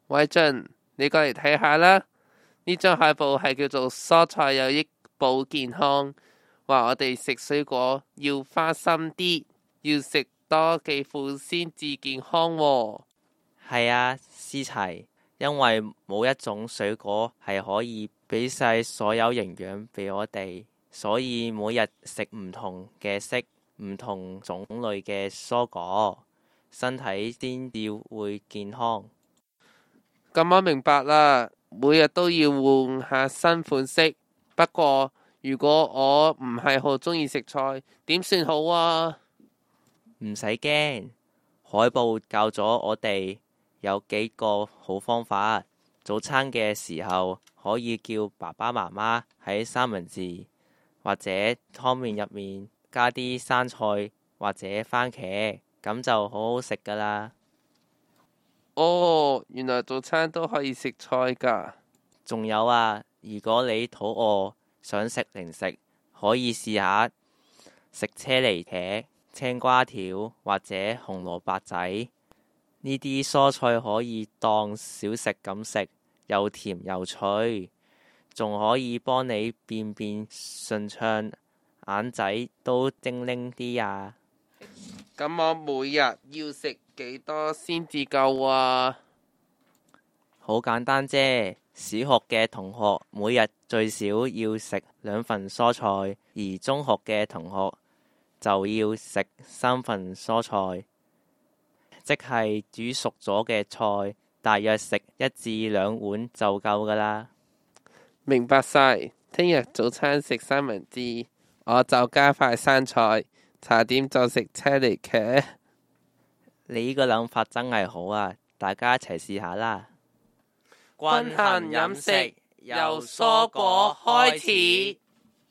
偉俊，你過嚟睇下啦。呢張海報係叫做蔬菜有益保健康，話我哋食水果要花心啲，要食多幾款先至健康喎。 係啊，思齊，因為冇一種水果係可以俾晒所有營養俾我哋，所以每日食唔同嘅色、唔同種類嘅蔬果，身體先至會健康。 咁我明白啦，每日都要換下新款式。不過如果我唔係好鍾意食菜，點算好啊？ 唔使驚，海報教咗我哋有幾個好方法。早餐嘅時候可以叫爸爸媽媽喺三文治或者湯麵入面加啲生菜或者番茄，咁就好好食噶啦。 哦，原來早餐都可以食菜㗎。 仲有啊，如果你肚餓想食零食，可以試下食車厘茄、青瓜條或者紅蘿蔔仔。呢啲蔬菜可以當小食咁食，又甜又脆，仲可以幫你便便順暢，眼仔都精靈啲啊！ 咁我每日要食幾多先至夠啊？ 好簡單啫，小學嘅同學每日最少要食2份蔬菜，而中學嘅同學就要食3份蔬菜，即係煮熟咗嘅菜，大約食1至2碗就夠噶啦。 明白晒，聽日早餐食三文治，我就加塊生菜，茶點就食車厘茄。 你呢個諗法真係好啊，大家一齊試下啦。 均衡飲食由蔬果開始。